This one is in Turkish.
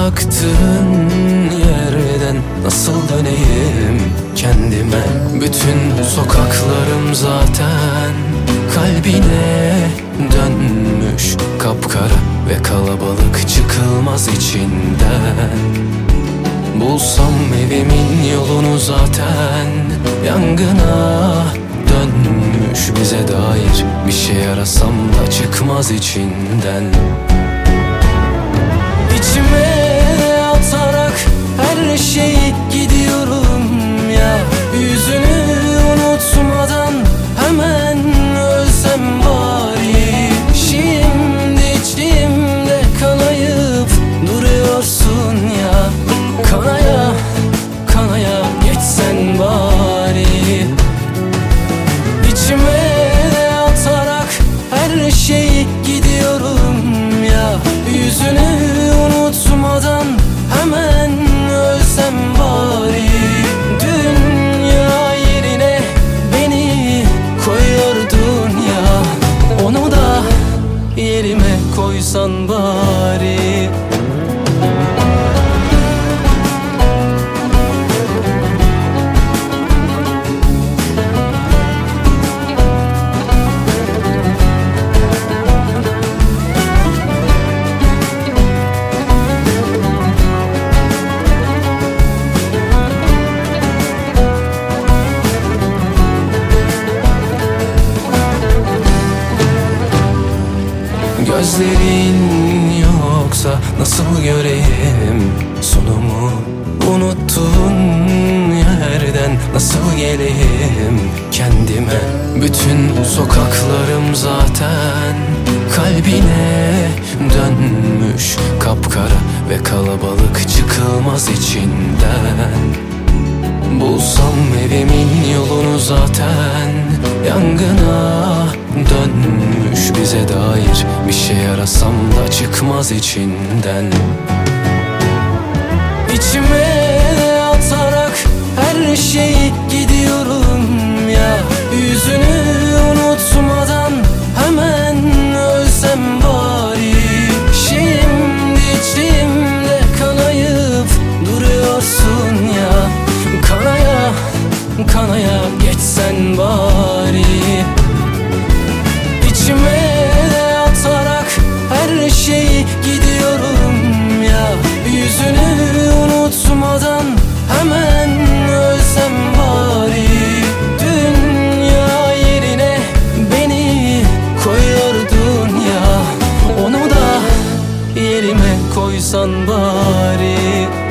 bıraktığın yerden nasıl döneyim kendime? Bütün sokaklarım zaten kalbine dönmüş kapkara ve kalabalık çıkılmaz içinden. Bulsam evimin yolunu zaten yangına dönmüş. Bize dair bir şey arasam da çıkmaz içinden. İçime atarak her şeyi gidiyorum ya, yüzünü unutmadan hemen ölsem bari. Şimdi içimde kanayıp duruyorsun ya, kanaya kanaya geçsen bari. İçime atarak her şeyi gidiyorum ya, yüzünü unutmadan hemen ölsem bari. Dünya yerine beni koyuyordun ya, onu da yerime koysan bari. Gözlerin yoksa nasıl göreyim sonumu? Unuttuğun yerden nasıl geleyim kendime? Bütün sokaklarım zaten kalbine dönmüş kapkara ve kalabalık çıkılmaz içinden. Bulsam evimin yolunu zaten yangına dönmüş. Bize dair bir şey arasam da çıkmaz içinden. İçime atarak her şeyi gidiyorum ya, yüzünü unutmadan hemen ölsem bari. Şimdi içimde kanayıp duruyorsun ya, kanaya kanaya geçsen bari. İçime atarak her şeyi gidiyorum ya, yüzünü unutmadan hemen ölsem bari. Dünya yerine beni koyuyordun ya, onu da yerime koysan bari.